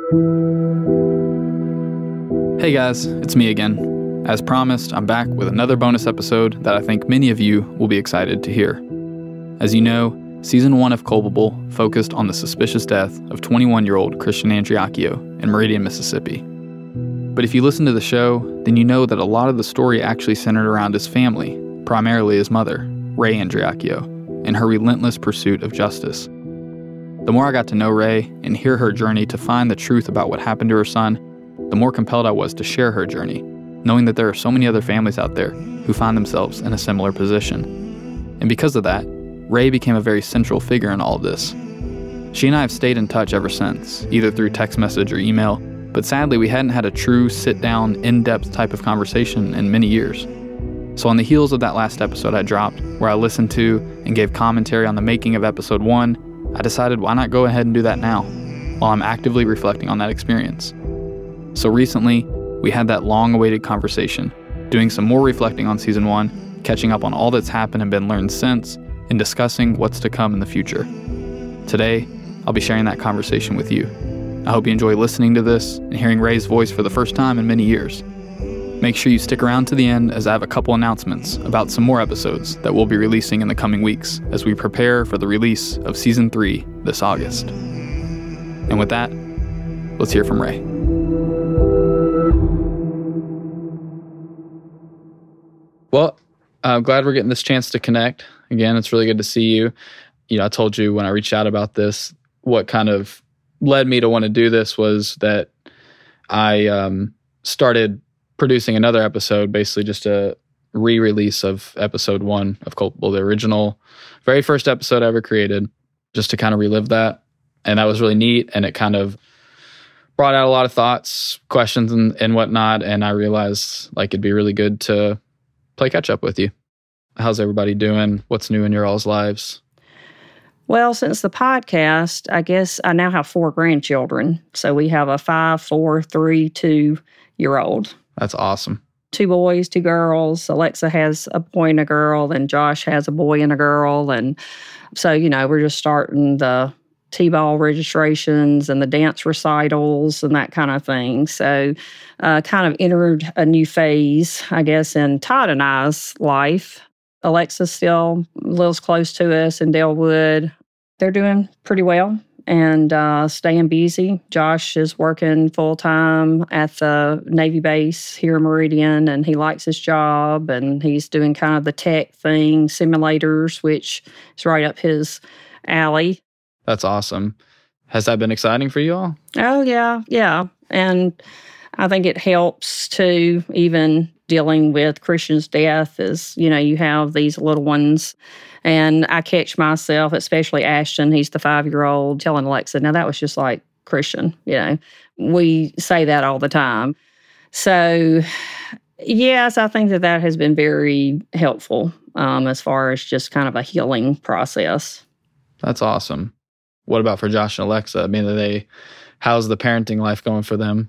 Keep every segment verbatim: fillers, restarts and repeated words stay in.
Hey guys, it's me again. As promised, I'm back with another bonus episode that I think many of you will be excited to hear. As you know, Season one of Culpable focused on the suspicious death of twenty-one-year-old Christian Andreacchio in Meridian, Mississippi. But if you listen to the show, then you know that a lot of the story actually centered around his family, primarily his mother, Rae Andreacchio, and her relentless pursuit of justice. The more I got to know Rae and hear her journey to find the truth about what happened to her son, the more compelled I was to share her journey, knowing that there are so many other families out there who find themselves in a similar position. And because of that, Rae became a very central figure in all of this. She and I have stayed in touch ever since, either through text message or email, but sadly we hadn't had a true sit-down, in-depth type of conversation in many years. So on the heels of that last episode I dropped, where I listened to and gave commentary on the making of episode one, I decided why not go ahead and do that now, while I'm actively reflecting on that experience. So recently, we had that long-awaited conversation, doing some more reflecting on season one, catching up on all that's happened and been learned since, and discussing what's to come in the future. Today, I'll be sharing that conversation with you. I hope you enjoy listening to this and hearing Rae's voice for the first time in many years. Make sure you stick around to the end as I have a couple announcements about some more episodes that we'll be releasing in the coming weeks as we prepare for the release of Season three this August. And with that, let's hear from Rae. Well, I'm glad we're getting this chance to connect. Again, it's really good to see you. You know, I told you when I reached out about this, what kind of led me to want to do this was that I um, started producing another episode, basically just a re-release of episode one of Culpable, the original, very first episode I ever created, just to kind of relive that. And that was really neat. And it kind of brought out a lot of thoughts, questions, and, and whatnot. And I realized like it'd be really good to play catch up with you. How's everybody doing? What's new in your all's lives? Well, since the podcast, I guess I now have four grandchildren. So we have a five, four, three, two-year-old. That's awesome. Two boys, two girls. Alexa has a boy and a girl, and Josh has a boy and a girl. And so, you know, we're just starting the T-ball registrations and the dance recitals and that kind of thing. So uh, kind of entered a new phase, I guess, in Todd and I's life. Alexa still lives close to us in Dalewood. They're doing pretty well and uh, staying busy. Josh is working full-time at the Navy base here in Meridian, and he likes his job, and he's doing kind of the tech thing, simulators, which is right up his alley. That's awesome. Has that been exciting for you all? Oh, yeah, yeah. And I think it helps too, even dealing with Christian's death is, you know, you have these little ones. And I catch myself, especially Ashton, he's the five-year-old, telling Alexa, now that was just like Christian, you know. We say that all the time. So, yes, I think that that has been very helpful um, as far as just kind of a healing process. That's awesome. What about for Josh and Alexa? I mean, are they, how's the parenting life going for them?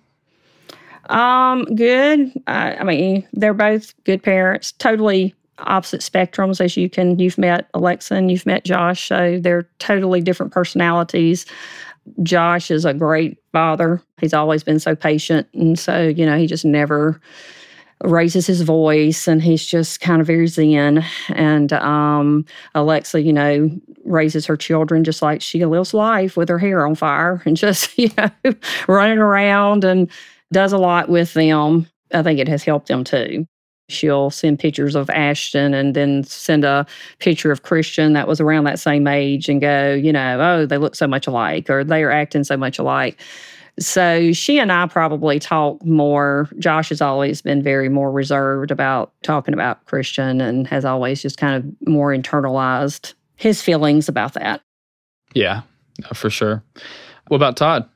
Um, good. I, I mean, they're both good parents, totally opposite spectrums, as you can, you've met Alexa and you've met Josh, so they're totally different personalities. Josh is a great father. He's always been so patient, and so, you know, he just never raises his voice, and he's just kind of very zen. And um, Alexa, you know, raises her children just like she lives life with her hair on fire and just, you know, running around and does a lot with them. I think it has helped them too. She'll send pictures of Ashton and then send a picture of Christian that was around that same age and go, you know, oh, they look so much alike, or they are acting so much alike. So she and I probably talk more. Josh has always been very more reserved about talking about Christian and has always just kind of more internalized his feelings about that. Yeah, for sure. What about Todd?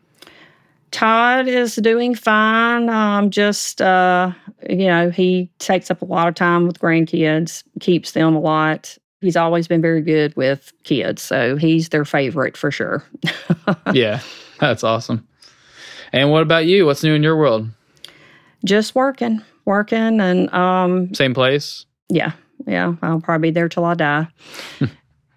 Todd is doing fine. Um, just, uh, you know, he takes up a lot of time with grandkids, keeps them a lot. He's always been very good with kids, so he's their favorite for sure. Yeah, that's awesome. And what about you? What's new in your world? Just working, working, and... Um, Same place? Yeah, yeah. I'll probably be there till I die.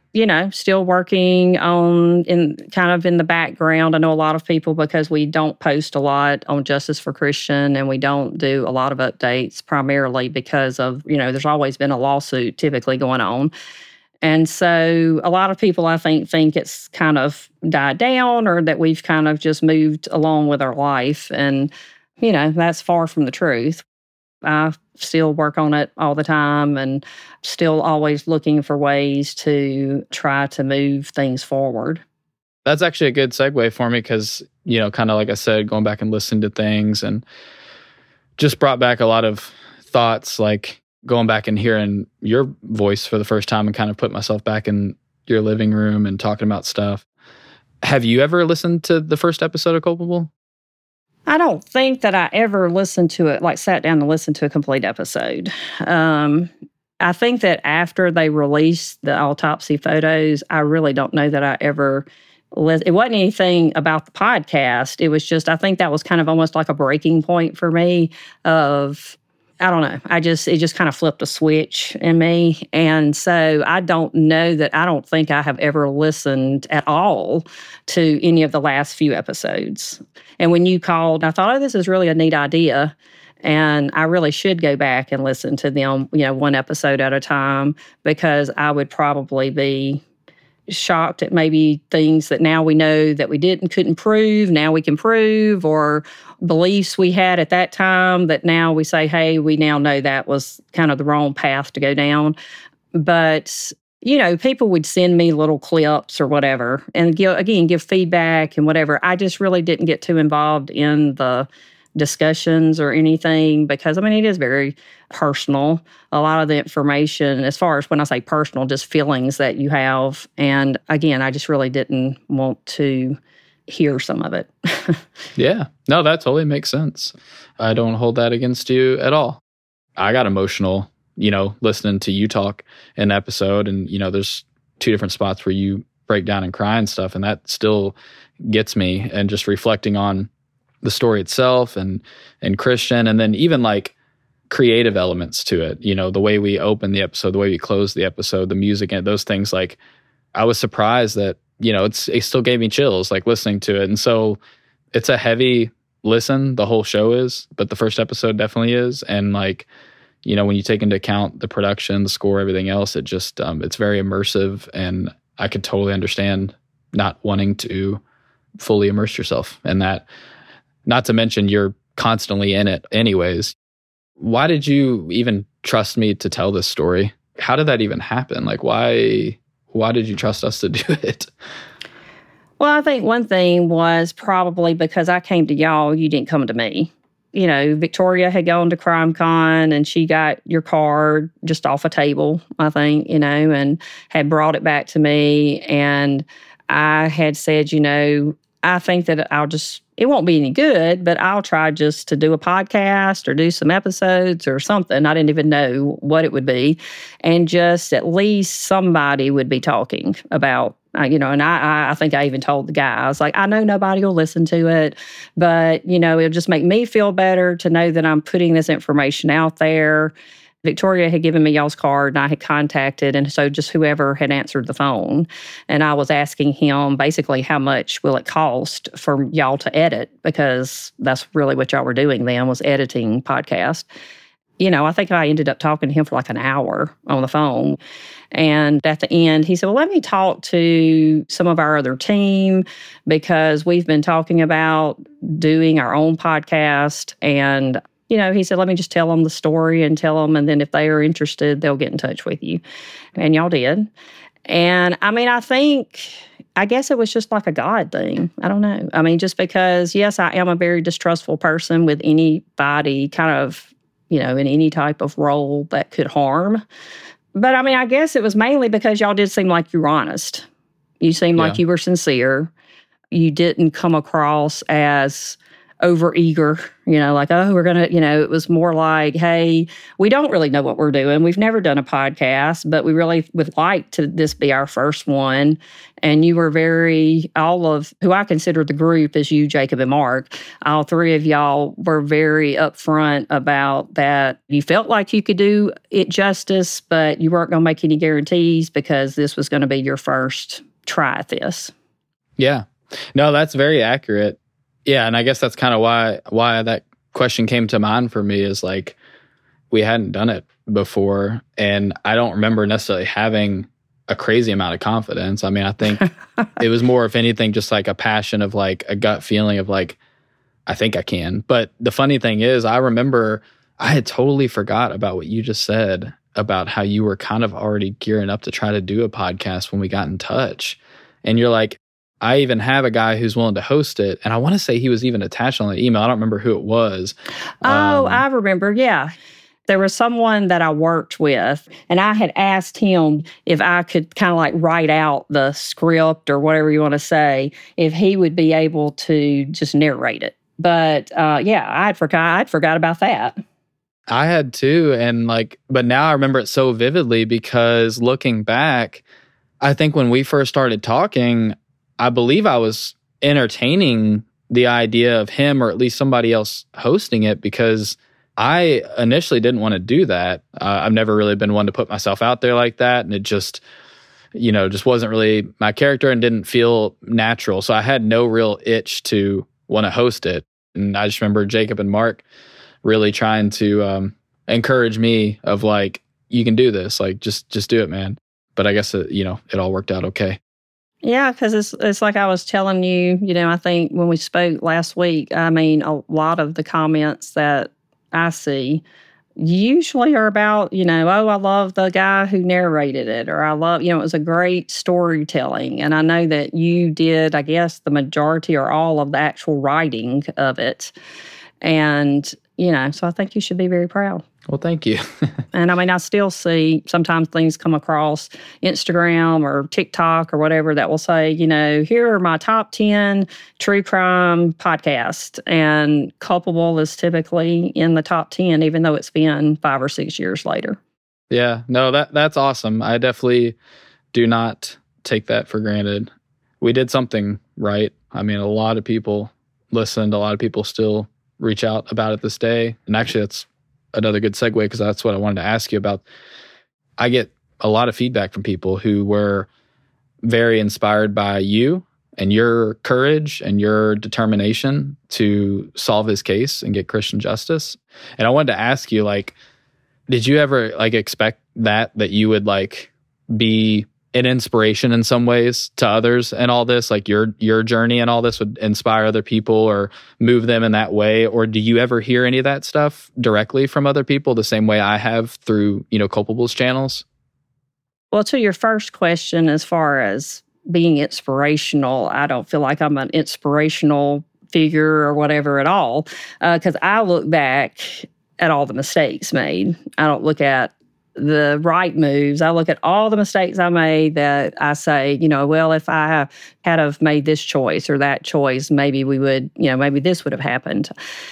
you know, still working on in kind of in the background. I know a lot of people, because we don't post a lot on Justice for Christian and we don't do a lot of updates, primarily because of, you know, there's always been a lawsuit typically going on. And so a lot of people, I think, think it's kind of died down or that we've kind of just moved along with our life. And, you know, that's far from the truth. I still work on it all the time and still always looking for ways to try to move things forward. That's actually a good segue for me because, you know, kind of like I said, going back and listening to things and just brought back a lot of thoughts, like going back and hearing your voice for the first time and kind of put myself back in your living room and talking about stuff. Have you ever listened to the first episode of Culpable? I don't think that I ever listened to it, like sat down and listened to a complete episode. Um, I think that after they released the autopsy photos, I really don't know that I ever listened. It wasn't anything about the podcast. It was just, I think that was kind of almost like a breaking point for me of, I don't know. I just, it just kind of flipped a switch in me. And so I don't know that, I don't think I have ever listened at all to any of the last few episodes. And when you called, I thought, oh, this is really a neat idea. And I really should go back and listen to them, you know, one episode at a time, because I would probably be shocked at maybe things that now we know that we didn't, couldn't prove, now we can prove, or beliefs we had at that time that now we say, hey, we now know that was kind of the wrong path to go down. But, you know, people would send me little clips or whatever and give, again, give feedback and whatever. I just really didn't get too involved in the discussions or anything because, I mean, it is very personal. A lot of the information, as far as when I say personal, just feelings that you have. And again, I just really didn't want to hear some of it. Yeah. No, that totally makes sense. I don't hold that against you at all. I got emotional, you know, listening to you talk in an episode, and, you know, there's two different spots where you break down and cry and stuff, and that still gets me. And just reflecting on the story itself and and Christian, and then even like creative elements to it, you know, the way we open the episode, the way we close the episode, the music and those things. Like, I was surprised that, you know, it's it still gave me chills like listening to it. And so it's a heavy listen, the whole show is, but the first episode definitely is. And like, you know, when you take into account the production, the score, everything else, it just um, it's very immersive, and I could totally understand not wanting to fully immerse yourself in that. Not to mention you're constantly in it anyways. Why did you even trust me to tell this story? How did that even happen? Like, why why did you trust us to do it? Well, I think one thing was probably because I came to y'all, you didn't come to me. You know, Victoria had gone to CrimeCon and she got your card just off a table, I think, you know, and had brought it back to me. And I had said, you know, I think that I'll just, it won't be any good, but I'll try just to do a podcast or do some episodes or something. I didn't even know what it would be. And just at least somebody would be talking about, uh, you know, and I, I think I even told the guy, I was like, I know nobody will listen to it, but, you know, it'll just make me feel better to know that I'm putting this information out there. Victoria had given me y'all's card and I had contacted, and so just whoever had answered the phone. And I was asking him basically how much will it cost for y'all to edit, because that's really what y'all were doing then, was editing podcast. You know, I think I ended up talking to him for like an hour on the phone. And at the end, he said, well, let me talk to some of our other team, because we've been talking about doing our own podcast. And you know, he said, let me just tell them the story and tell them, and then if they are interested, they'll get in touch with you. And y'all did. And I mean, I think, I guess it was just like a God thing. I don't know. I mean, just because, yes, I am a very distrustful person with anybody kind of, you know, in any type of role that could harm. But I mean, I guess it was mainly because y'all did seem like you were honest. You seemed Yeah. like you were sincere. You didn't come across as over eager, you know, like, oh, we're going to, you know, it was more like, hey, we don't really know what we're doing. We've never done a podcast, but we really would like to this be our first one. And you were very, all of who I consider the group is you, Jacob, and Mark. All three of y'all were very upfront about that. You felt like you could do it justice, but you weren't going to make any guarantees because this was going to be your first try at this. Yeah. No, that's very accurate. Yeah, and I guess that's kind of why why that question came to mind for me is like we hadn't done it before, and I don't remember necessarily having a crazy amount of confidence. I mean, I think it was more, if anything, just like a passion of like a gut feeling of like, I think I can. But the funny thing is, I remember I had totally forgot about what you just said about how you were kind of already gearing up to try to do a podcast when we got in touch. And you're like, I even have a guy who's willing to host it. And I want to say he was even attached on the email. I don't remember who it was. Oh, Um, I remember. Yeah. There was someone that I worked with, and I had asked him if I could kind of like write out the script or whatever you want to say, if he would be able to just narrate it. But uh, yeah, I'd forgot, I'd forgot about that. I had too. And like, but now I remember it so vividly because looking back, I think when we first started talking, I believe I was entertaining the idea of him or at least somebody else hosting it because I initially didn't want to do that. Uh, I've never really been one to put myself out there like that. And it just, you know, just wasn't really my character and didn't feel natural. So I had no real itch to want to host it. And I just remember Jacob and Mark really trying to um, encourage me of like, you can do this. Like, just just do it, man. But I guess, it, you know, it all worked out okay. Yeah, because it's it's like I was telling you, you know, I think when we spoke last week, I mean, a lot of the comments that I see usually are about, you know, oh, I love the guy who narrated it, or I love, you know, it was a great storytelling. And I know that you did, I guess, the majority or all of the actual writing of it. And, you know, so I think you should be very proud. Well, thank you. And I mean, I still see sometimes things come across Instagram or TikTok or whatever that will say, you know, here are my top ten true crime podcasts. And Culpable is typically in the top ten, even though it's been five or six years later. Yeah, no, that that's awesome. I definitely do not take that for granted. We did something right. I mean, a lot of people listened. A lot of people still reach out about it this day. And actually, that's another good segue because that's what I wanted to ask you about. I get a lot of feedback from people who were very inspired by you and your courage and your determination to solve his case and get Christian justice. And I wanted to ask you, like, did you ever like expect that, that you would like be an inspiration in some ways to others and all this, like your your journey and all this would inspire other people or move them in that way? Or do you ever hear any of that stuff directly from other people the same way I have through, you know, Culpable's channels? Well, to your first question, as far as being inspirational, I don't feel like I'm an inspirational figure or whatever at all, because uh, I look back at all the mistakes made. I don't look at the right moves. I look at all the mistakes I made that I say, you know, well, if I had have made this choice or that choice, maybe we would, you know, maybe this would have happened.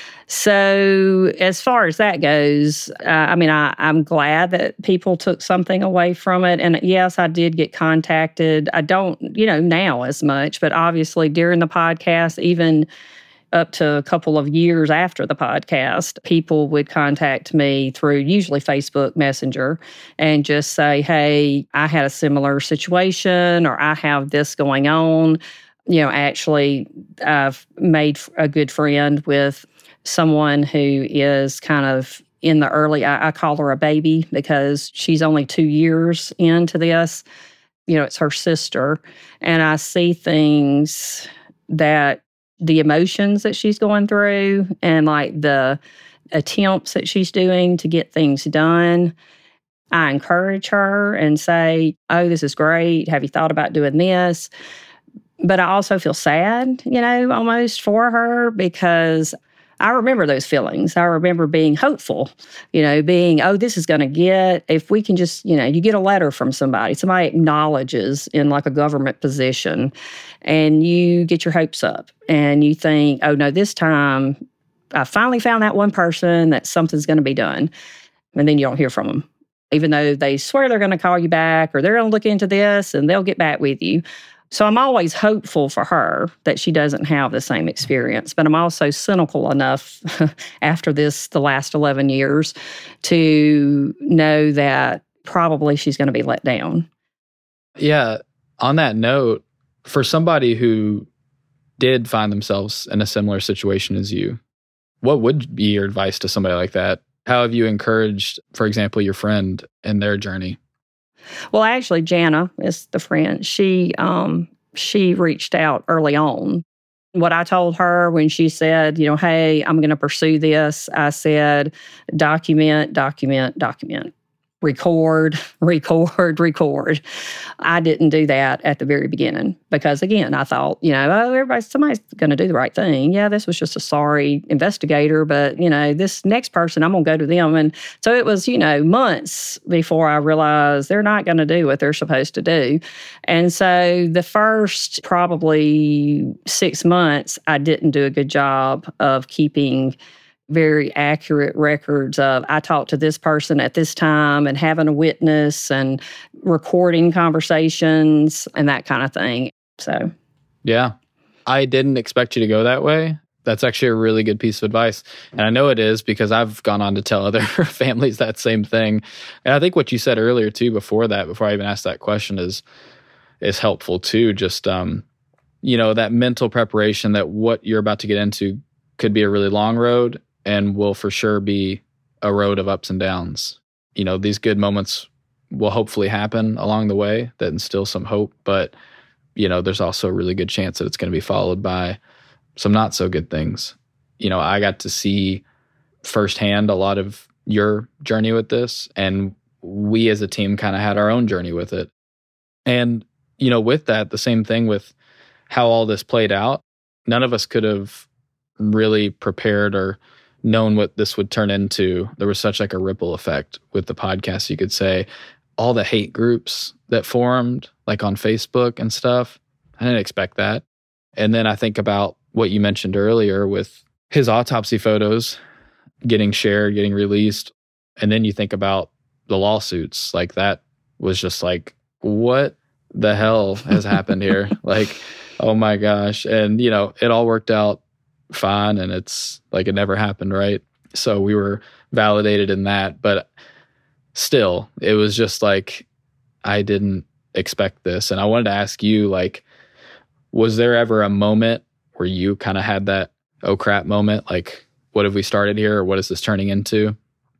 So as far as that goes, uh, I mean, I, I'm glad that people took something away from it. And yes, I did get contacted. I don't, you know, now as much, but obviously during the podcast, even up to a couple of years after the podcast, people would contact me through usually Facebook Messenger and just say, hey, I had a similar situation or I have this going on. You know, actually, I've made a good friend with someone who is kind of in the early, I, I call her a baby because she's only two years into this. You know, it's her sister. And I see things that the emotions that she's going through and like the attempts that she's doing to get things done. I encourage her and say, oh, this is great. Have you thought about doing this? But I also feel sad, you know, almost for her because I remember those feelings. I remember being hopeful, you know, being, oh, this is going to get, if we can just, you know, you get a letter from somebody, somebody acknowledges in like a government position, and you get your hopes up and you think, oh, no, this time I finally found that one person that something's going to be done. And then you don't hear from them, even though they swear they're going to call you back or they're going to look into this and they'll get back with you. So I'm always hopeful for her that she doesn't have the same experience. But I'm also cynical enough after this, the last eleven years, to know that probably she's going to be let down. Yeah. On that note, for somebody who did find themselves in a similar situation as you, what would be your advice to somebody like that? How have you encouraged, for example, your friend in their journey? Well, actually, Jana is the friend. She um, she reached out early on. What I told her when she said, you know, hey, I'm going to pursue this, I said, document, document, document. Record, record, record. I didn't do that at the very beginning because, again, I thought, you know, oh, everybody, somebody's going to do the right thing. Yeah, this was just a sorry investigator, but, you know, this next person, I'm going to go to them. And so it was, you know, months before I realized they're not going to do what they're supposed to do. And so the first probably six months, I didn't do a good job of keeping very accurate records of I talked to this person at this time and having a witness and recording conversations and that kind of thing. So, yeah, I didn't expect you to go that way. That's actually a really good piece of advice. And I know it is because I've gone on to tell other families that same thing. And I think what you said earlier too, before that, before I even asked that question is, is helpful too. Just, um, you know, that mental preparation that what you're about to get into could be a really long road and will for sure be a road of ups and downs. You know, these good moments will hopefully happen along the way that instill some hope, but, you know, there's also a really good chance that it's going to be followed by some not so good things. You know, I got to see firsthand a lot of your journey with this, and we as a team kind of had our own journey with it. And, you know, with that, the same thing with how all this played out, none of us could have really prepared or known what this would turn into. There was such like a ripple effect with the podcast, you could say. All the hate groups that formed, like on Facebook and stuff, I didn't expect that. And then I think about what you mentioned earlier with his autopsy photos getting shared, getting released. And then you think about the lawsuits. Like that was just like, what the hell has happened here? Like, oh my gosh. And, you know, it all worked out fine, and it's like it never happened, right? So we were validated in that, but still, it was just like I didn't expect this. And I wanted to ask you, like, was there ever a moment where you kind of had that oh crap moment, like what have we started here, or what is this turning into?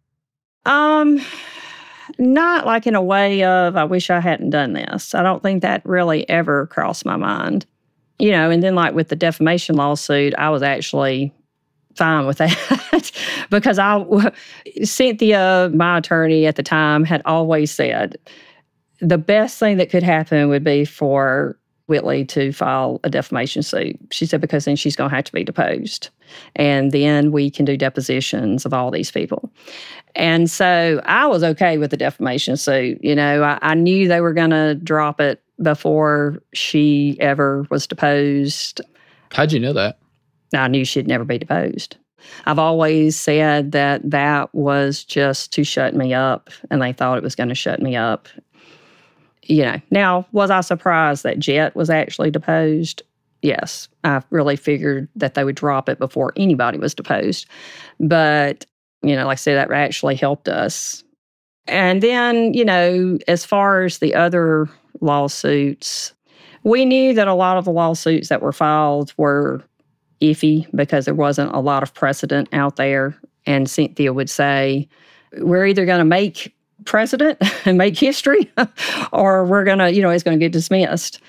Um, not like in a way of I wish I hadn't done this. I don't think that really ever crossed my mind. You know, and then like with the defamation lawsuit, I was actually fine with that because I, Cynthia, my attorney at the time, had always said the best thing that could happen would be for Whitley to file a defamation suit. She said, because then she's going to have to be deposed. And then we can do depositions of all these people. And so I was okay with the defamation suit. You know, I, I knew they were going to drop it before she ever was deposed. How'd you know that? I knew she'd never be deposed. I've always said that that was just to shut me up, and they thought it was going to shut me up. You know, now, was I surprised that Jet was actually deposed? Yes. I really figured that they would drop it before anybody was deposed. But, you know, like I said, that actually helped us. And then, you know, as far as the other lawsuits, we knew that a lot of the lawsuits that were filed were iffy because there wasn't a lot of precedent out there. And Cynthia would say, we're either going to make precedent and make history or we're going to, you know, it's going to get dismissed.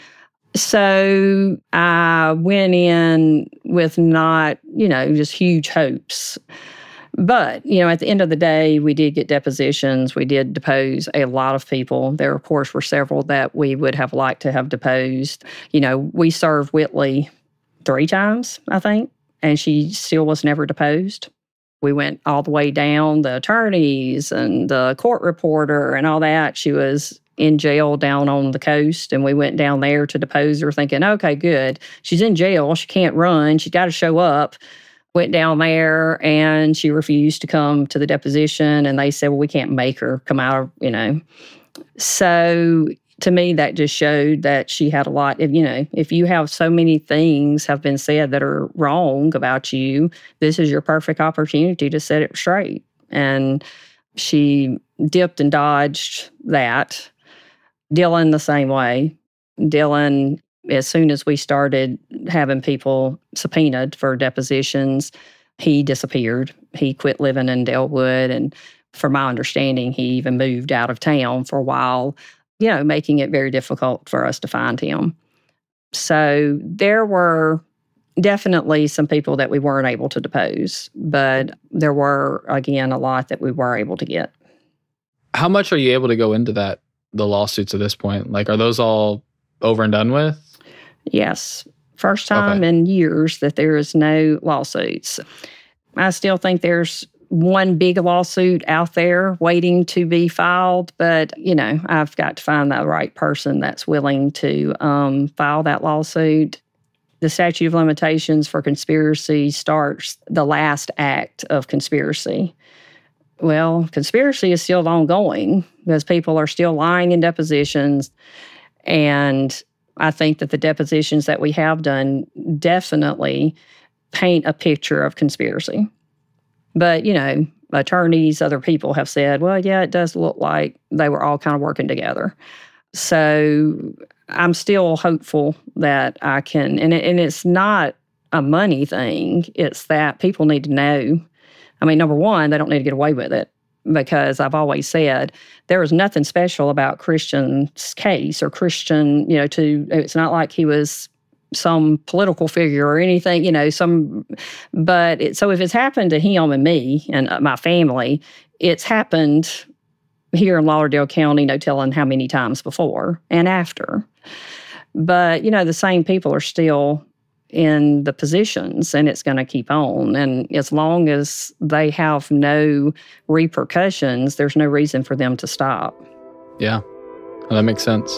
So I went in with not, you know, just huge hopes. But, you know, at the end of the day, we did get depositions. We did depose a lot of people. There, of course, were several that we would have liked to have deposed. You know, we served Whitley three times, I think. and she still was never deposed. We went all the way down the attorneys and the court reporter and all that. She was in jail down on the coast, and we went down there to depose her thinking, okay, good. She's in jail. She can't run. She's got to show up. Went down there, and she refused to come to the deposition, and they said, well, we can't make her come out of, you know. So to me, that just showed that she had a lot of, you know, if you have so many things have been said that are wrong about you, this is your perfect opportunity to set it straight. And she dipped and dodged that. Dylan, the same way. Dylan, as soon as we started having people subpoenaed for depositions, he disappeared. He quit living in Delwood. And from my understanding, he even moved out of town for a while, you know, making it very difficult for us to find him. So there were definitely some people that we weren't able to depose, but there were, again, a lot that we were able to get. How much are you able to go into that, the lawsuits at this point? Like, are those all over and done with? Yes. First time Okay. in years that there is no lawsuits. I still think there's one big lawsuit out there waiting to be filed, but, you know, I've got to find the right person that's willing to um, file that lawsuit. The statute of limitations for conspiracy starts the last act of conspiracy. Well, conspiracy is still ongoing because people are still lying in depositions. And I think that the depositions that we have done definitely paint a picture of conspiracy. But, you know, attorneys, other people have said, well, yeah, it does look like they were all kind of working together. So I'm still hopeful that I can, and, it, and it's not a money thing. It's that people need to know. I mean, number one, they don't need to get away with it, because I've always said there was nothing special about Christian's case or Christian, you know, to, it's not like he was some political figure or anything, you know, some, but it, so if it's happened to him and me and my family, it's happened here in Lauderdale County, no telling how many times before and after. But, you know, the same people are still in the positions, and it's going to keep on. And as long as they have no repercussions, there's no reason for them to stop. Yeah, well, that makes sense.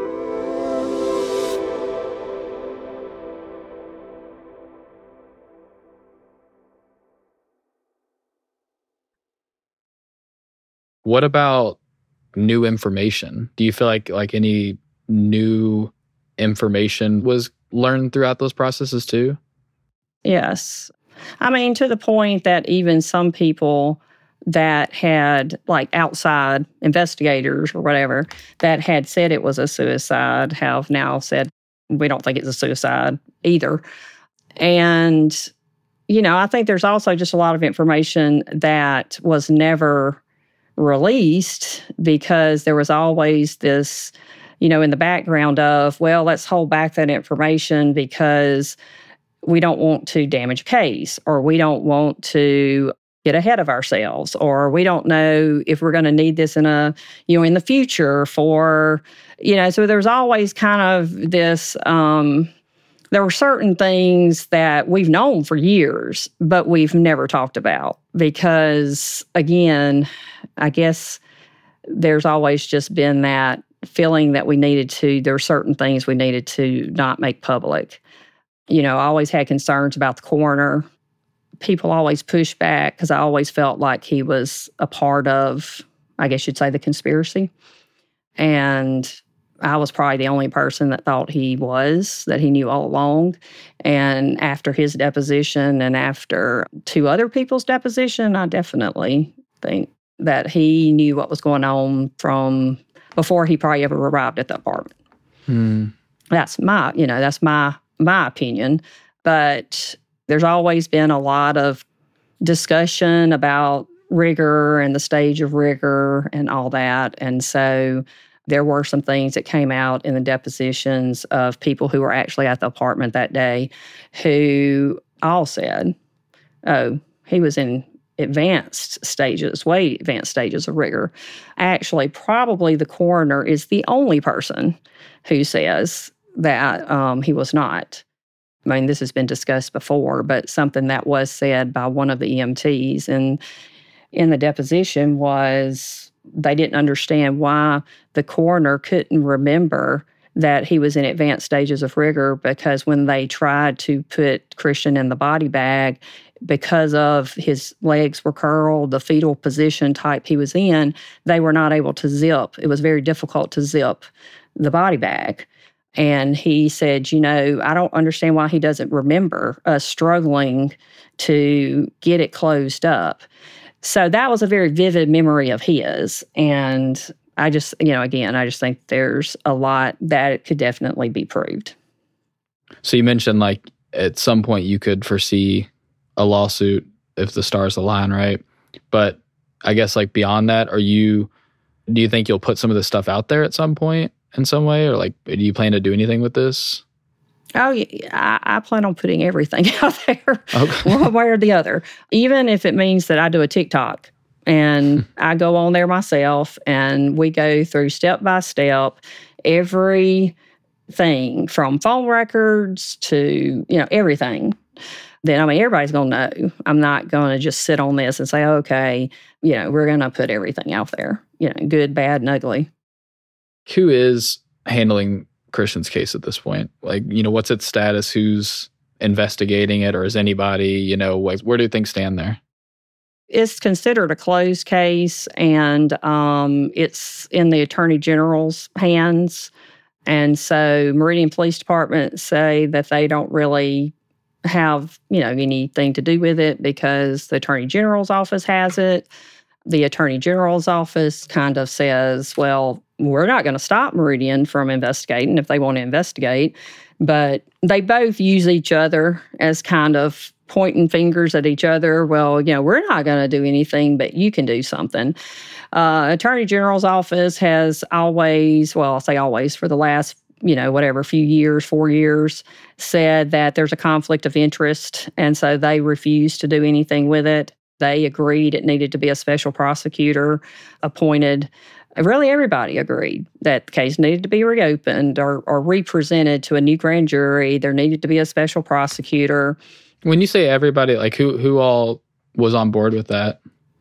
What about new information? Do you feel like like any new information was learned throughout those processes too? Yes. I mean, to the point that even some people that had, like outside investigators or whatever, that had said it was a suicide have now said, we don't think it's a suicide either. And, you know, I think there's also just a lot of information that was never released because there was always this, you know, in the background of, well, let's hold back that information because we don't want to damage a case, or we don't want to get ahead of ourselves, or we don't know if we're going to need this in a, you know, in the future for, you know, so there's always kind of this, um, there were certain things that we've known for years, but we've never talked about because, again, I guess there's always just been that feeling that we needed to, there were certain things we needed to not make public. You know, I always had concerns about the coroner. People always pushed back because I always felt like he was a part of, I guess you'd say, the conspiracy. And I was probably the only person that thought he was, that he knew all along. And after his deposition and after two other people's deposition, I definitely think that he knew what was going on from before he probably ever arrived at the apartment. Hmm. That's my, you know, that's my my opinion. But there's always been a lot of discussion about rigor and the stage of rigor and all that. And so there were some things that came out in the depositions of people who were actually at the apartment that day who all said, oh, he was in advanced stages, way advanced stages of rigor. Actually, probably the coroner is the only person who says that um, he was not. I mean, this has been discussed before, but something that was said by one of the E M Ts and in the deposition was they didn't understand why the coroner couldn't remember that he was in advanced stages of rigor, because when they tried to put Christian in the body bag, because of his legs were curled, the fetal position type he was in, they were not able to zip. It was very difficult to zip the body bag. And he said, you know, I don't understand why he doesn't remember us struggling to get it closed up. So that was a very vivid memory of his. And I just, you know, again, I just think there's a lot that could definitely be proved. So you mentioned like at some point you could foresee a lawsuit if the stars align, right? But I guess like beyond that, are you, do you think you'll put some of this stuff out there at some point in some way? Or like, do you plan to do anything with this? Oh, yeah, I, I plan on putting everything out there, okay. one way or the other. Even if it means that I do a TikTok and I go on there myself and we go through step by step everything from phone records to, you know, everything. Then, I mean, everybody's going to know. I'm not going to just sit on this and say, okay, you know, we're going to put everything out there, you know, good, bad, and ugly. Who is handling Christian's case at this point? Like, you know, what's its status? Who's investigating it? Or is anybody, you know, where do things stand there? It's considered a closed case, and um, it's in the Attorney General's hands. And so Meridian Police Department say that they don't really have, you know, anything to do with it because the Attorney General's office has it. The Attorney General's office kind of says, well, we're not going to stop Meridian from investigating if they want to investigate. But they both use each other as kind of pointing fingers at each other. Well, you know, we're not going to do anything, but you can do something. Uh, Attorney General's office has always, well, I'll say always, for the last, you know, whatever, few years, four years, said that there's a conflict of interest. And so they refused to do anything with it. They agreed it needed to be a special prosecutor appointed. Really, everybody agreed that the case needed to be reopened or, or represented to a new grand jury. There needed to be a special prosecutor. When you say everybody, like who who all was on board with that?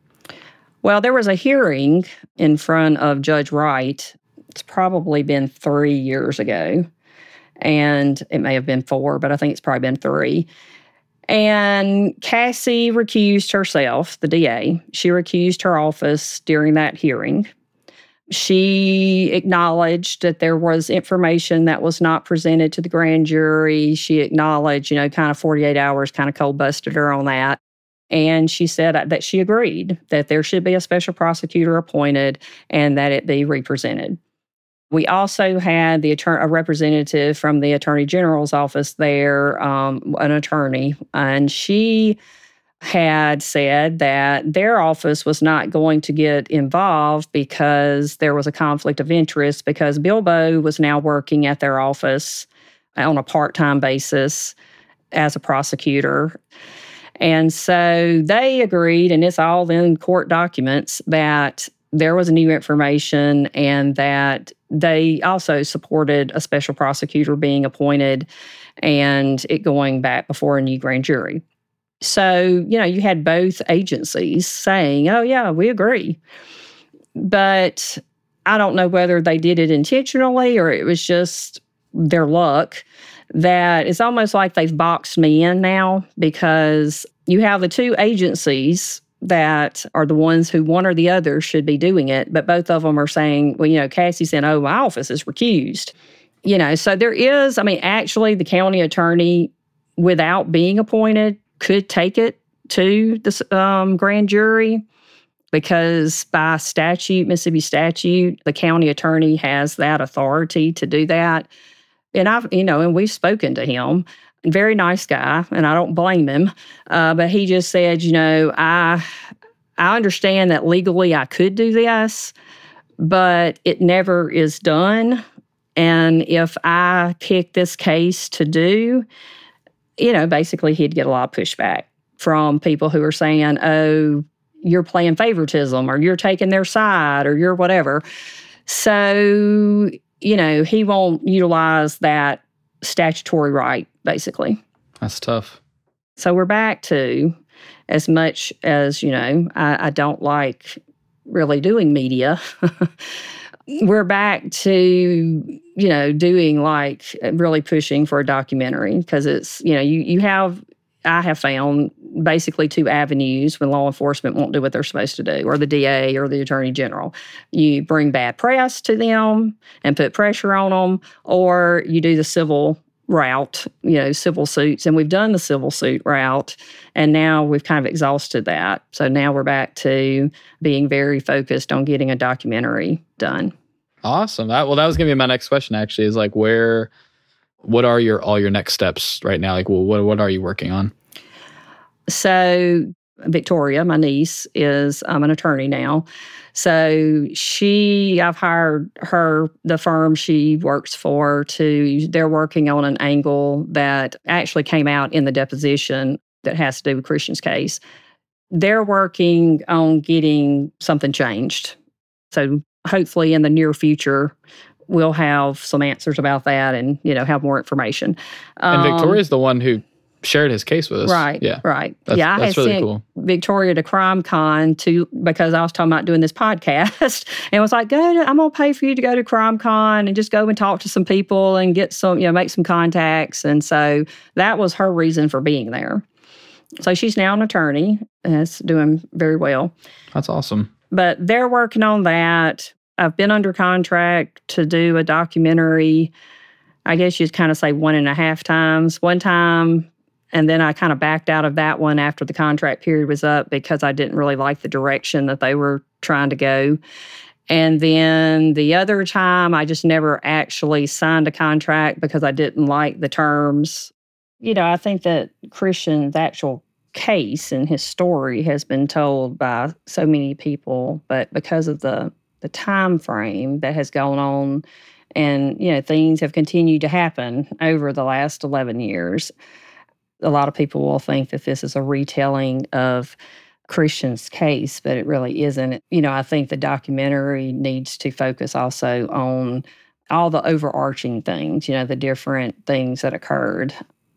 Well, there was a hearing in front of Judge Wright. It's probably been three years ago. And it may have been four, but I think it's probably been three. And Cassie recused herself, the D A. She recused her office during that hearing. She acknowledged that there was information that was not presented to the grand jury. She acknowledged, you know, kind of forty-eight hours, kind of cold busted her on that. And she said that she agreed that there should be a special prosecutor appointed and that it be represented. We also had the attorney, a representative from the Attorney General's office there, um, an attorney, and she had said that their office was not going to get involved because there was a conflict of interest because Bilbo was now working at their office on a part-time basis as a prosecutor. And so they agreed, and it's all in court documents, that there was new information and that they also supported a special prosecutor being appointed and it going back before a new grand jury. So, you know, you had both agencies saying, oh, yeah, we agree. But I don't know whether they did it intentionally or it was just their luck, that it's almost like they've boxed me in now because you have the two agencies that are the ones who one or the other should be doing it, but both of them are saying, well, you know, Cassie said, oh, my office is recused. You know, so there is, I mean, actually the county attorney, without being appointed, could take it to the um, grand jury because by statute, Mississippi statute, the county attorney has that authority to do that. And I've, you know, and we've spoken to him. Very nice guy, and I don't blame him. Uh, but he just said, you know, I I understand that legally I could do this, but it never is done. And if I pick this case to do, you know, basically he'd get a lot of pushback from people who are saying, oh, you're playing favoritism or you're taking their side or you're whatever. So, you know, he won't utilize that statutory right, basically. That's tough. So we're back to, as much as, you know, I, I don't like really doing media, we're back to, you know, doing like really pushing for a documentary because it's, you know, you, you have, I have found basically two avenues when law enforcement won't do what they're supposed to do, or the D A or the Attorney General. You bring bad press to them and put pressure on them, or you do the civil route, you know, civil suits. And we've done the civil suit route, and now we've kind of exhausted that. So now we're back to being very focused on getting a documentary done. Awesome. That, well, that was going to be my next question, actually, is like, where, what are your all your next steps right now? Like, well, what what are you working on? So Victoria, my niece, is um, an attorney now. So she, I've hired her, the firm she works for, to, they're working on an angle that actually came out in the deposition that has to do with Christian's case. They're working on getting something changed. So hopefully in the near future, we'll have some answers about that and, you know, have more information. And Um, Victoria's the one who shared his case with us. Right, Yeah. right. That's, yeah, I that's had really sent cool. Victoria to CrimeCon to, because I was talking about doing this podcast, and was like, "Go to, I'm going to pay for you to go to CrimeCon and just go and talk to some people and get some, you know, make some contacts." And so that was her reason for being there. So she's now an attorney and it's doing very well. That's awesome. But they're working on that. I've been under contract to do a documentary, I guess you'd kind of say one and a half times. One time, and then I kind of backed out of that one after the contract period was up because I didn't really like the direction that they were trying to go. And then the other time, I just never actually signed a contract because I didn't like the terms. You know, I think that Christian's actual case and his story has been told by so many people, but because of the the time frame that has gone on, and you know, things have continued to happen over the last eleven years, a lot of people will think that this is a retelling of Christian's case, but it really isn't. You know, I think the documentary needs to focus also on all the overarching things, you know, the different things that occurred.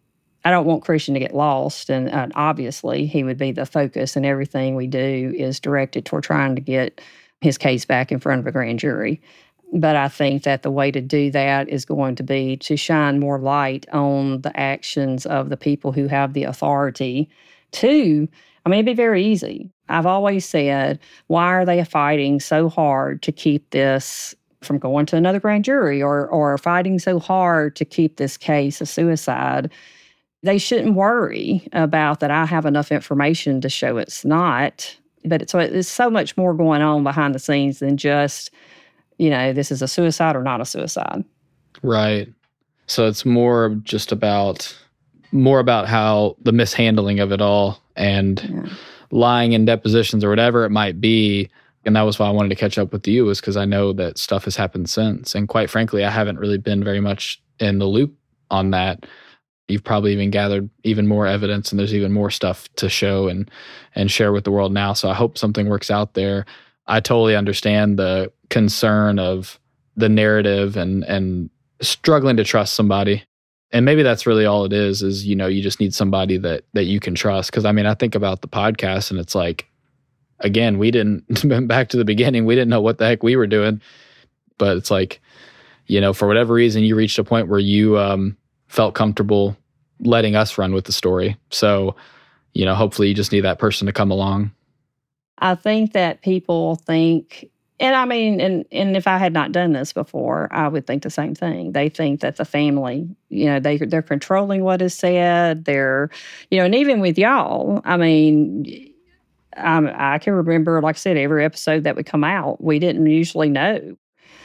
I don't want Christian to get lost, and uh, obviously he would be the focus, and everything we do is directed toward trying to get his case back in front of a grand jury. But I think that the way to do that is going to be to shine more light on the actions of the people who have the authority to, I mean, it'd be very easy. I've always said, why are they fighting so hard to keep this from going to another grand jury, or or fighting so hard to keep this case a suicide? They shouldn't worry about that I have enough information to show it's not. But it's, so there's so much more going on behind the scenes than just, you know, this is a suicide or not a suicide. Right. So it's more just about, more about how the mishandling of it all and yeah. lying in depositions or whatever it might be. And that was why I wanted to catch up with you, is because I know that stuff has happened since. And quite frankly, I haven't really been very much in the loop on that. You've probably even gathered even more evidence, and there's even more stuff to show and and share with the world now. So I hope something works out there. I totally understand the concern of the narrative and and struggling to trust somebody. And maybe that's really all it is, is, you know, you just need somebody that that you can trust. Because I mean, I think about the podcast, and it's like, again, we didn't, back to the beginning, we didn't know what the heck we were doing. But it's like, you know, for whatever reason, you reached a point where you um, felt comfortable letting us run with the story. So, you know, hopefully you just need that person to come along. I think that people think, and I mean, and, and if I had not done this before, I would think the same thing. They think that the family, you know, they, they're controlling what is said. They're, you know, and even with y'all, I mean, um, I can remember, like I said, every episode that would come out, we didn't usually know.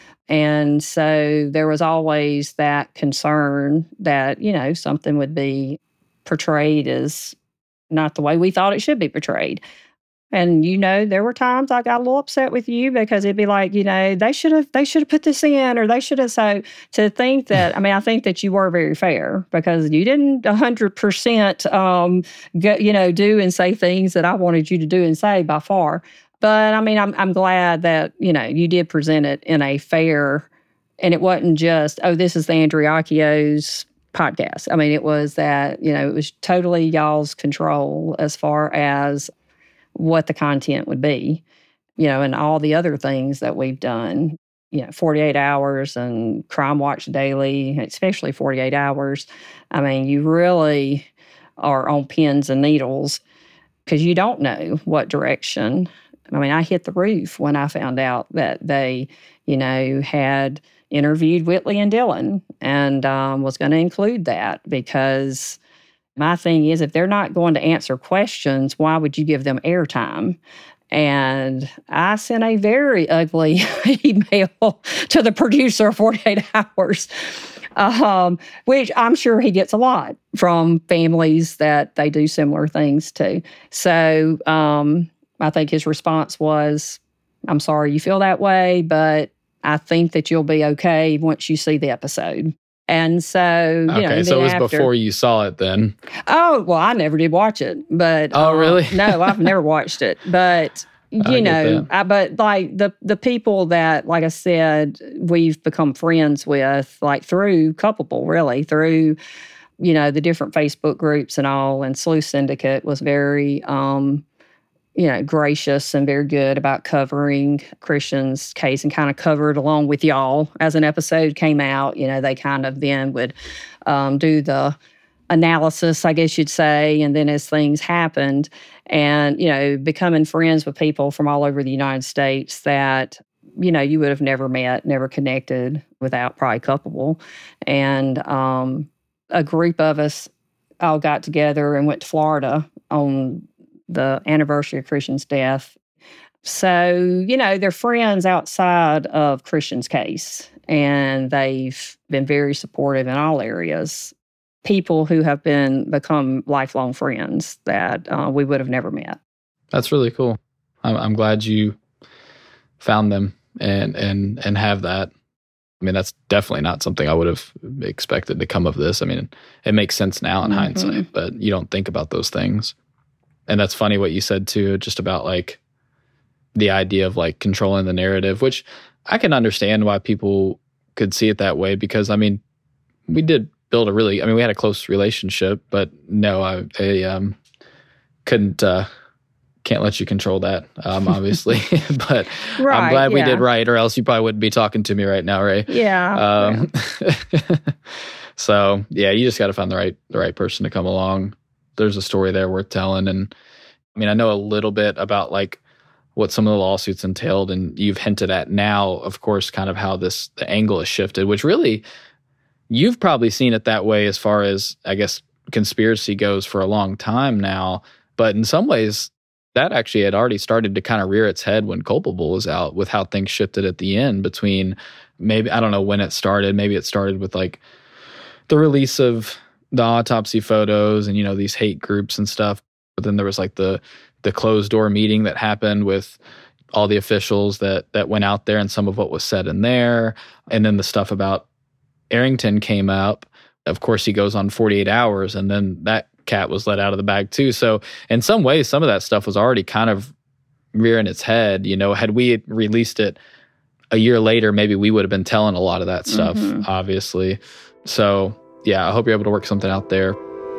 And so there was always that concern that, you know, something would be portrayed as not the way we thought it should be portrayed. And, you know, there were times I got a little upset with you because it'd be like, you know, they should have they should have put this in, or they should have. So to think that, I mean, I think that you were very fair because you didn't one hundred percent, um, get, you know, do and say things that I wanted you to do and say by far. But, I mean, I'm I'm glad that, you know, you did present it in a fair, and it wasn't just, oh, this is the Andreacchios podcast. I mean, it was that, you know, it was totally y'all's control as far as what the content would be, you know, and all the other things that we've done, you know, forty-eight hours and Crime Watch Daily, especially forty-eight hours. I mean, you really are on pins and needles because you don't know what direction. I mean, I hit the roof when I found out that they, you know, had interviewed Whitley and Dillon and um, was going to include that because my thing is, if they're not going to answer questions, why would you give them airtime? And I sent a very ugly email to the producer of forty-eight hours, um, which I'm sure he gets a lot from families that they do similar things to. So um, I think his response was, I'm sorry you feel that way, but I think that you'll be okay once you see the episode. And so, you okay, know, so it was after, before you saw it then. Oh, well, I never did watch it, but oh, um, really? no, I've never watched it. But you I know, I, but like the the people that, like I said, we've become friends with, like through Coupleable, really through, you know, the different Facebook groups and all. And Sleuth Syndicate was very, um, you know, gracious and very good about covering Christian's case and kind of covered along with y'all as an episode came out. You know, they kind of then would um, do the analysis, I guess you'd say, and then as things happened and, you know, becoming friends with people from all over the United States that, you know, you would have never met, never connected without probably Coupleable. And um, a group of us all got together and went to Florida on the anniversary of Christian's death. So, you know, they're friends outside of Christian's case, and they've been very supportive in all areas. People who have been become lifelong friends that uh, we would have never met. That's really cool. I'm, I'm glad you found them and and and have that. I mean, that's definitely not something I would have expected to come of this. I mean, it makes sense now in mm-hmm. hindsight, but you don't think about those things. And that's funny what you said too, just about like the idea of like controlling the narrative, which I can understand why people could see it that way because, I mean, we did build a really, I mean, we had a close relationship, but no, I, I um, couldn't, uh, can't let you control that, um, obviously. But right, I'm glad yeah. we did right, or else you probably wouldn't be talking to me right now, Ray. Yeah. Um, yeah. So yeah, you just got to find the right the right person to come along. There's a story there worth telling. And I mean, I know a little bit about like what some of the lawsuits entailed, and you've hinted at now, of course, kind of how this, the angle has shifted, which really, you've probably seen it that way as far as, I guess, conspiracy goes for a long time now. But in some ways, that actually had already started to kind of rear its head when Culpable was out with how things shifted at the end between maybe, I don't know when it started. Maybe it started with like the release of the autopsy photos and, you know, these hate groups and stuff. But then there was like the the closed door meeting that happened with all the officials that that went out there and some of what was said in there. And then the stuff about Arrington came up. Of course, he goes on forty-eight hours, and then that cat was let out of the bag too. So in some ways, some of that stuff was already kind of rearing its head. You know, had we released it a year later, maybe we would have been telling a lot of that stuff, mm-hmm. obviously. So yeah, I hope you're able to work something out there.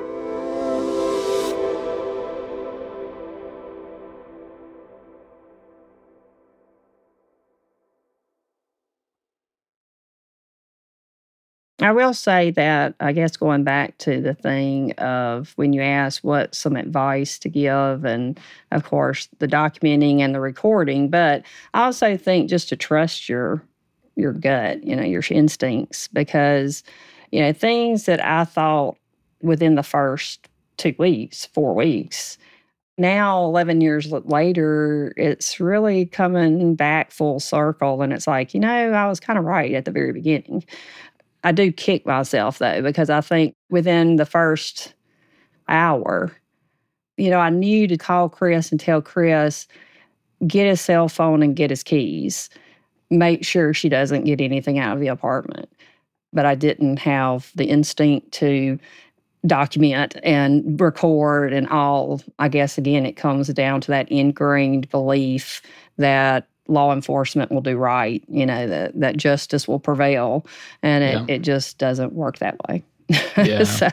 I will say that, I guess going back to the thing of when you ask what some advice to give, and of course the documenting and the recording, but I also think just to trust your your gut, you know, your instincts, because, you know, things that I thought within the first two weeks, four weeks, now eleven years later, it's really coming back full circle. And it's like, you know, I was kind of right at the very beginning. I do kick myself, though, because I think within the first hour, you know, I knew to call Chris and tell Chris, get his cell phone and get his keys. Make sure she doesn't get anything out of the apartment. But I didn't have the instinct to document and record and all. I guess, again, it comes down to that ingrained belief that law enforcement will do right, you know, that, that justice will prevail. And it, yeah. it just doesn't work that way. Yeah. so,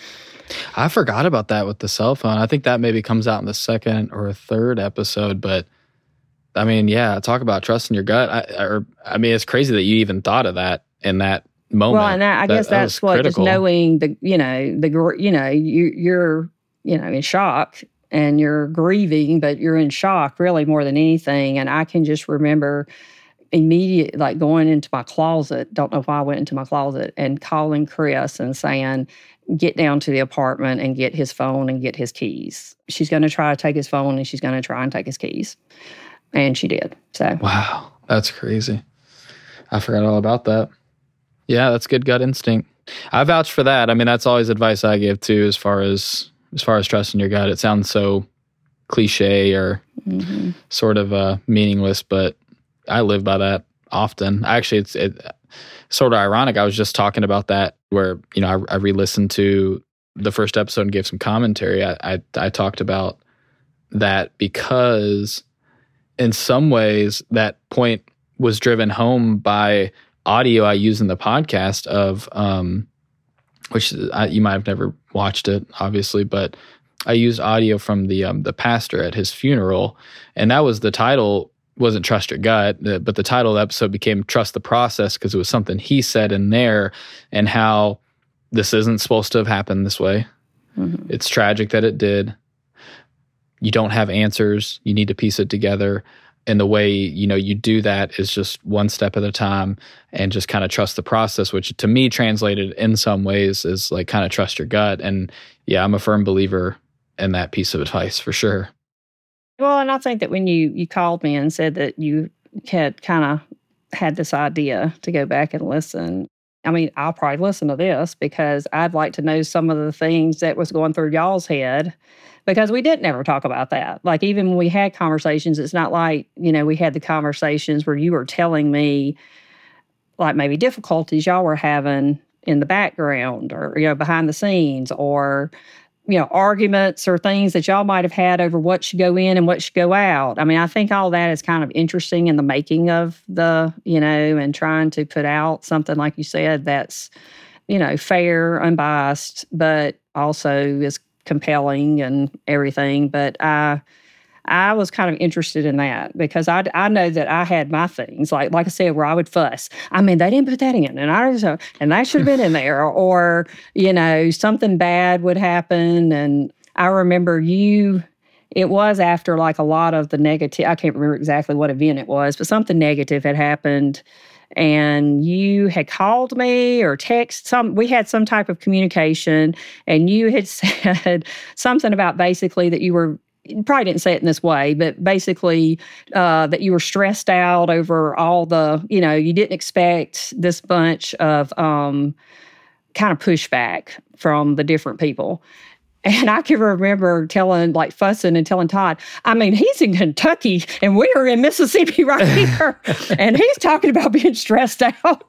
I forgot about that with the cell phone. I think that maybe comes out in the second or third episode, but I mean, yeah, talk about trusting your gut. I, or, I mean, it's crazy that you even thought of that in that moment. Well, and I, I that, guess that that's what critical. just knowing the, you know, the, gr- you know, you, you're, you know, in shock and you're grieving, but you're in shock really more than anything. And I can just remember immediate, like going into my closet, don't know why I went into my closet, and calling Chris and saying, get down to the apartment and get his phone and get his keys. She's going to try to take his phone and she's going to try and take his keys. And she did. So wow, that's crazy. I forgot all about that. Yeah, that's good gut instinct. I vouch for that. I mean, that's always advice I give too, as far as as far as trusting your gut. It sounds so cliche or mm-hmm. sort of uh, meaningless, but I live by that often. Actually, it's it, sort of ironic. I was just talking about that, where you know I, I re-listened to the first episode and gave some commentary. I, I I talked about that because in some ways, that point was driven home by audio I use in the podcast of, um, which I, you might have never watched it, obviously, but I used audio from the um, the pastor at his funeral, and that was the title. Wasn't Trust Your Gut, but the title of the episode became Trust the Process because it was something he said in there, and how this isn't supposed to have happened this way. Mm-hmm. It's tragic that it did. You don't have answers. You need to piece it together. And the way, you know, you do that is just one step at a time and just kind of trust the process, which to me translated in some ways is like kind of trust your gut. And yeah, I'm a firm believer in that piece of advice for sure. Well, and I think that when you, you called me and said that you had kind of had this idea to go back and listen, I mean, I'll probably listen to this because I'd like to know some of the things that was going through y'all's head, because we didn't ever talk about that. Like, even when we had conversations, it's not like, you know, we had the conversations where you were telling me, like, maybe difficulties y'all were having in the background or, you know, behind the scenes, or, you know, arguments or things that y'all might have had over what should go in and what should go out. I mean, I think all that is kind of interesting in the making of the, you know, and trying to put out something, like you said, that's, you know, fair, unbiased, but also is compelling and everything. But I, I was kind of interested in that because I, I know that I had my things, like like I said, where I would fuss. I mean, they didn't put that in, and I was, and that should have been in there, or, you know, something bad would happen. And I remember you, it was after like a lot of the negative, I can't remember exactly what event it was, but something negative had happened. And you had called me or text some, we had some type of communication, and you had said something about basically that you were, you probably didn't say it in this way, but basically uh, that you were stressed out over all the, you know, you didn't expect this bunch of um, kind of pushback from the different people. And I can remember telling, like, fussing and telling Todd, I mean, he's in Kentucky and we are in Mississippi right here. And he's talking about being stressed out.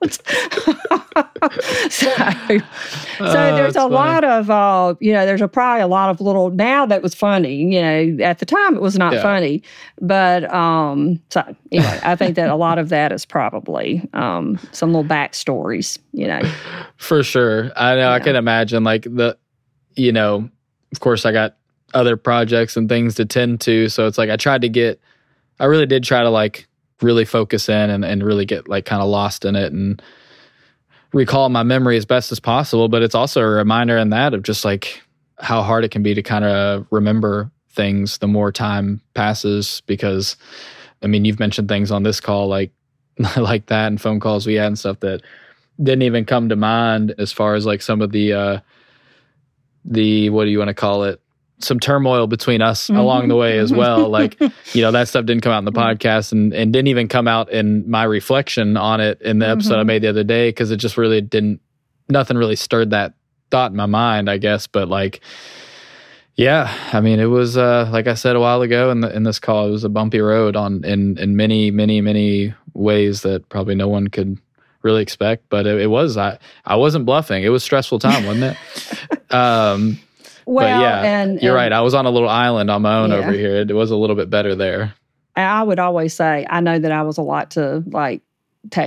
so so oh, there's a funny. lot of, uh, you know, there's a, probably a lot of little, now that was funny, you know, at the time it was not yeah. funny. But um, so anyway, I think that a lot of that is probably um, some little backstories, you know. For sure. I know, yeah. I can imagine, like, the, you know, of course, I got other projects and things to tend to. So it's like I tried to get, I really did try to like really focus in and, and really get like kind of lost in it and recall my memory as best as possible. But it's also a reminder in that of just like how hard it can be to kind of remember things the more time passes. Because, I mean, you've mentioned things on this call like like that and phone calls we had and stuff that didn't even come to mind as far as like some of the, uh, the, what do you want to call it? Some turmoil between us mm-hmm. along the way as well. Like, you know, that stuff didn't come out in the podcast and, and didn't even come out in my reflection on it in the episode mm-hmm. I made the other day. Cause it just really didn't, nothing really stirred that thought in my mind, I guess. But like, yeah, I mean, it was, uh, like I said a while ago in the, in this call, it was a bumpy road on, in, in many, many, many ways that probably no one could really expect, but it, it was, I, I wasn't bluffing. It was a stressful time, wasn't it? Um, well, but yeah, and, you're and, right. I was on a little island on my own yeah. over here. It, it was a little bit better there. I would always say, I know that I was a lot to like take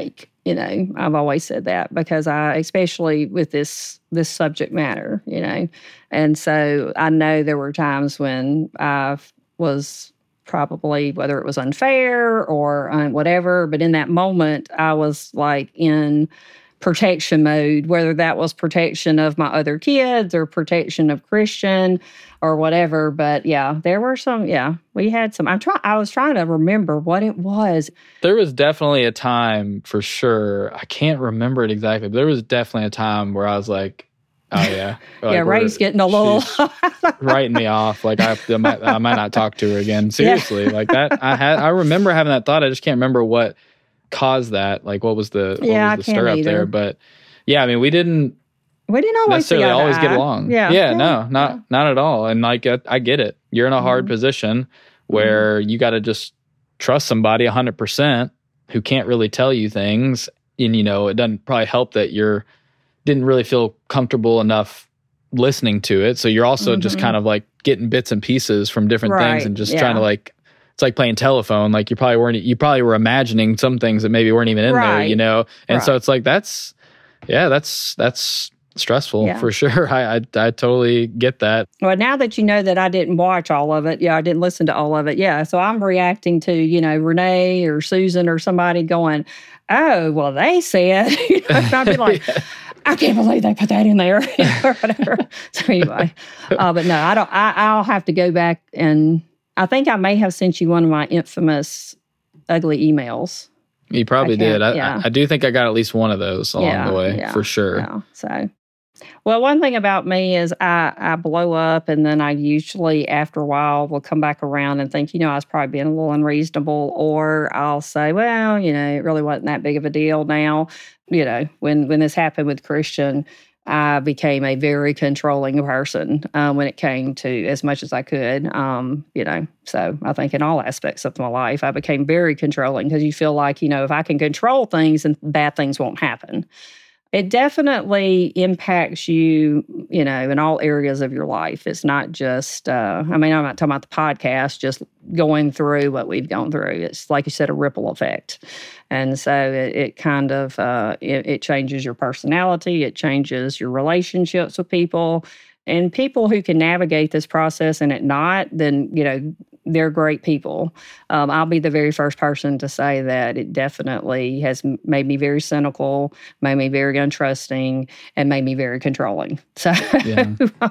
You know, I've always said that because I, especially with this this subject matter, you know, and so I know there were times when I was probably, whether it was unfair or uh, whatever, but in that moment, I was like in protection mode, whether that was protection of my other kids or protection of Christian or whatever. But yeah, there were some, yeah, we had some, I'm trying, I was trying to remember what it was. There was definitely a time for sure. I can't remember it exactly, but there was definitely a time where I was like, oh yeah. Like, yeah, Ray's getting a little writing me off. Like I, I, might, I might not talk to her again. Seriously, yeah. Like that. I had. I remember having that thought. I just can't remember what caused that. Like what was the what yeah, was the stir up there? But yeah, I mean, we didn't. We didn't always necessarily always get along. Yeah, yeah, yeah no, not yeah. not at all. And like I, I get it. You're in a hard mm-hmm. position where mm-hmm. you got to just trust somebody one hundred percent who can't really tell you things, and you know it doesn't probably help that you're. Didn't really feel comfortable enough listening to it. So you're also mm-hmm. just kind of like getting bits and pieces from different right. things and just yeah. trying to like, it's like playing telephone. Like you probably weren't, you probably were imagining some things that maybe weren't even in right. there, you know? And right. so it's like, that's, yeah, that's, that's stressful yeah. for sure. I, I, I totally get that. Well, now that you know that I didn't watch all of it, yeah, I didn't listen to all of it. Yeah. So I'm reacting to, you know, Renee or Susan or somebody going, oh, well, they said, you know, and I'd be like, yeah. I can't believe they put that in there, or whatever. So anyway, uh, but no, I don't. I, I'll have to go back, and I think I may have sent you one of my infamous ugly emails. You probably did. I, yeah. I, I do think I got at least one of those along yeah, the way, yeah, for sure. Yeah. So, well, one thing about me is I I blow up, and then I usually after a while will come back around and think, you know, I was probably being a little unreasonable, or I'll say, well, you know, it really wasn't that big of a deal now. You know, when, when this happened with Christian, I became a very controlling person um, when it came to as much as I could, um, you know. So I think in all aspects of my life, I became very controlling because you feel like, you know, if I can control things, then bad things won't happen. It definitely impacts you, you know, in all areas of your life. It's not just, uh, I mean, I'm not talking about the podcast, just going through what we've gone through. It's, like you said, a ripple effect. And so it, it kind of, uh, it, it changes your personality. It changes your relationships with people. And people who can navigate this process and it not, then, you know, they're great people. Um, I'll be the very first person to say that it definitely has made me very cynical, made me very untrusting, and made me very controlling. So, yeah.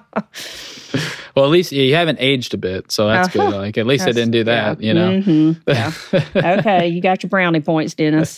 Well, at least you haven't aged a bit, so that's uh-huh. good. Like at least that's, I didn't do that, yeah. you know. Mm-hmm. Yeah. Okay, you got your brownie points, Dennis.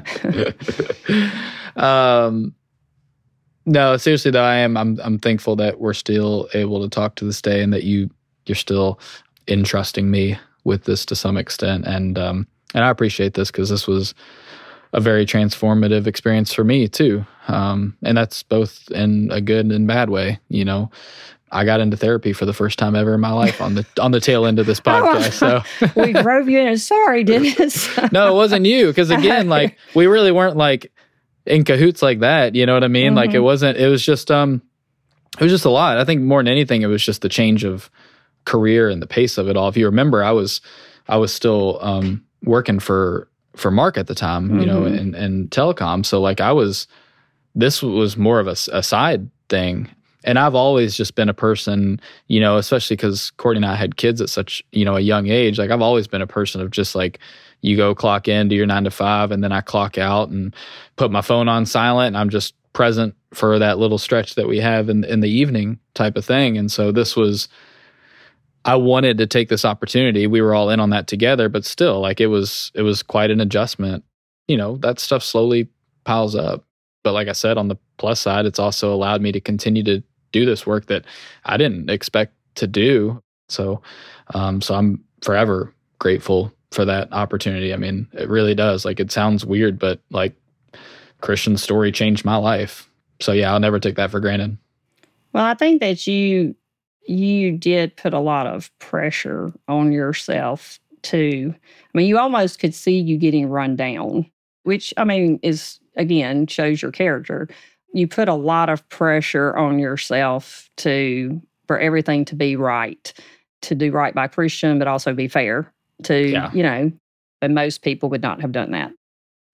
um. No, seriously though, I am. I'm. I'm thankful that we're still able to talk to this day, and that you you're still entrusting me with this to some extent, and um, and I appreciate this because this was a very transformative experience for me too, um, and that's both in a good and bad way. You know, I got into therapy for the first time ever in my life on the on the tail end of this podcast. So we drove you in. Sorry, Dennis. No, it wasn't you, because again, like we really weren't like in cahoots like that, you know what I mean? Mm-hmm. Like it wasn't, it was just, um, it was just a lot. I think more than anything, it was just the change of career and the pace of it all. If you remember, I was, I was still, um, working for, for Mark at the time, mm-hmm. you know, in, in telecom. So like I was, this was more of a, a side thing. And I've always just been a person, you know, especially because Courtney and I had kids at such, you know, a young age. Like I've always been a person of just like, you go clock in, do your nine to five, and then I clock out and put my phone on silent, and I'm just present for that little stretch that we have in, in the evening type of thing. And so this was, I wanted to take this opportunity. We were all in on that together, but still, like it was, it was quite an adjustment. You know, that stuff slowly piles up. But like I said, on the plus side, it's also allowed me to continue to do this work that I didn't expect to do. So, um, so I'm forever grateful for that opportunity. I mean, it really does. Like, it sounds weird, but like Christian's story changed my life. So yeah, I'll never take that for granted. Well, I think that you, you did put a lot of pressure on yourself too. I mean, you almost could see you getting run down, which I mean, is again, shows your character. You put a lot of pressure on yourself to, for everything to be right, to do right by Christian, but also be fair to, yeah. you know, and most people would not have done that.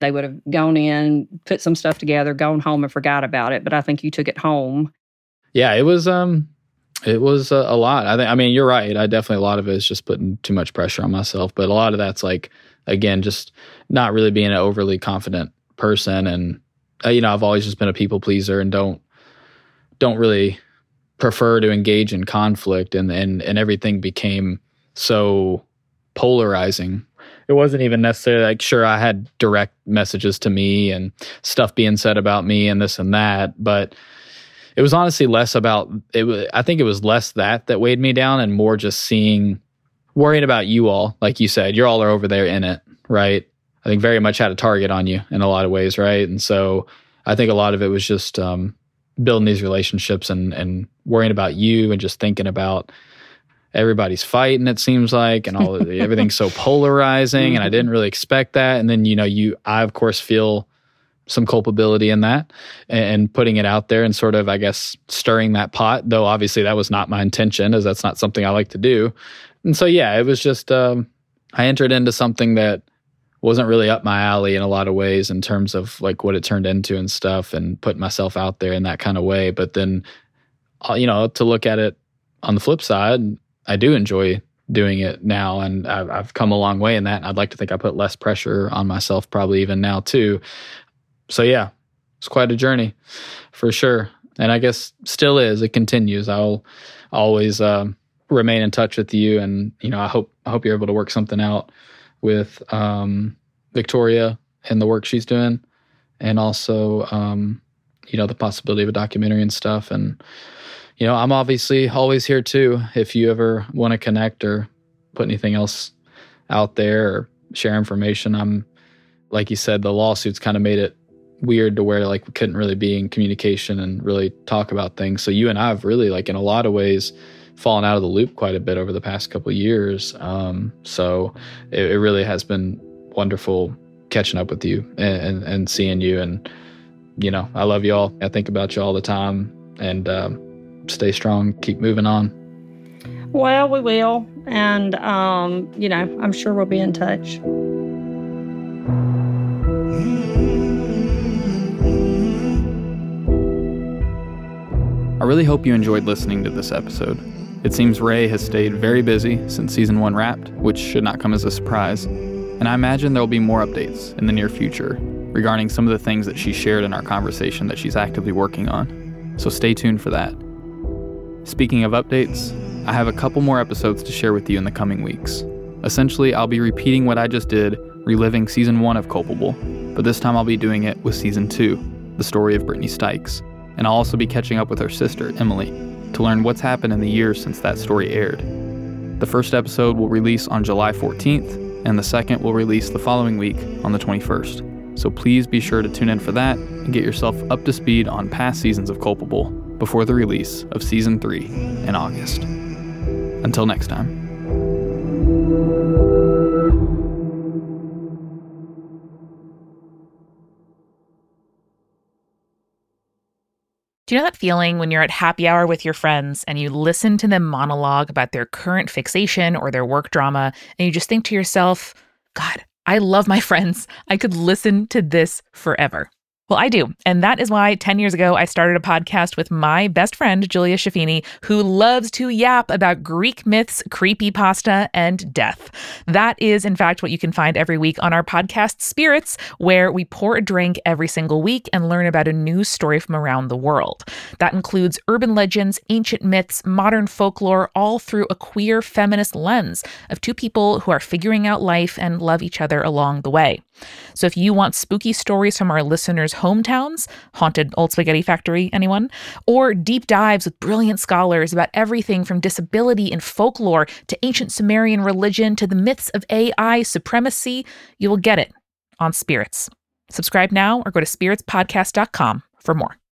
They would have gone in, put some stuff together, gone home and forgot about it. But I think you took it home. Yeah, it was um, it was a, a lot. I think. I mean, you're right. I definitely a lot of it is just putting too much pressure on myself. But a lot of that's like, again, just not really being an overly confident person. And uh, you know, I've always just been a people pleaser and don't don't really prefer to engage in conflict. And and and everything became so polarizing. It wasn't even necessarily like, sure, I had direct messages to me and stuff being said about me and this and that, but it was honestly less about it. Was, I think it was less that that weighed me down and more just seeing, worrying about you all. Like you said, you all are over there in it, right? I think very much had a target on you in a lot of ways, right? And so I think a lot of it was just um, building these relationships and and worrying about you and just thinking about everybody's fighting, it seems like, and all of the, everything's so polarizing, and I didn't really expect that. And then, you know, you, I of course feel some culpability in that and, and putting it out there and sort of, I guess, stirring that pot, though obviously that was not my intention, as that's not something I like to do. And so, yeah, it was just, um, I entered into something that wasn't really up my alley in a lot of ways in terms of like what it turned into and stuff and putting myself out there in that kind of way. But then, you know, to look at it on the flip side, I do enjoy doing it now, and I've, I've come a long way in that. And I'd like to think I put less pressure on myself probably even now too. So yeah, it's quite a journey for sure. And I guess still is, it continues. I'll always um, remain in touch with you. And, you know, I hope, I hope you're able to work something out with um, Victoria and the work she's doing. And also, um, you know, the possibility of a documentary and stuff. And, you know, I'm obviously always here too. If you ever want to connect or put anything else out there or share information, I'm, like you said, the lawsuits kind of made it weird to where like we couldn't really be in communication and really talk about things. So you and I have really, like, in a lot of ways fallen out of the loop quite a bit over the past couple of years. Um, so it, it really has been wonderful catching up with you and, and, and seeing you. And, you know, I love you all. I think about you all the time. And, um, stay strong, keep moving on. Well, we will. And, um, you know, I'm sure we'll be in touch. I really hope you enjoyed listening to this episode. It seems Ray has stayed very busy since season one wrapped, which should not come as a surprise. And I imagine there will be more updates in the near future regarding some of the things that she shared in our conversation that she's actively working on. So stay tuned for that. Speaking of updates, I have a couple more episodes to share with you in the coming weeks. Essentially, I'll be repeating what I just did, reliving season one of Culpable, but this time I'll be doing it with season two, the story of Brittany Stykes. And I'll also be catching up with her sister, Emily, to learn what's happened in the years since that story aired. The first episode will release on July fourteenth, and the second will release the following week on the twenty-first. So please be sure to tune in for that and get yourself up to speed on past seasons of Culpable before the release of season three in August. Until next time. Do you know that feeling when you're at happy hour with your friends and you listen to them monologue about their current fixation or their work drama, and you just think to yourself, God, I love my friends. I could listen to this forever. Well, I do. And that is why ten years ago, I started a podcast with my best friend, Julia Schifini, who loves to yap about Greek myths, creepypasta, and death. That is, in fact, what you can find every week on our podcast, Spirits, where we pour a drink every single week and learn about a new story from around the world. That includes urban legends, ancient myths, modern folklore, all through a queer feminist lens of two people who are figuring out life and love each other along the way. So if you want spooky stories from our listeners' hometowns, haunted old spaghetti factory, anyone? Or deep dives with brilliant scholars about everything from disability and folklore to ancient Sumerian religion to the myths of A I supremacy, you will get it on Spirits. Subscribe now or go to spirits podcast dot com for more.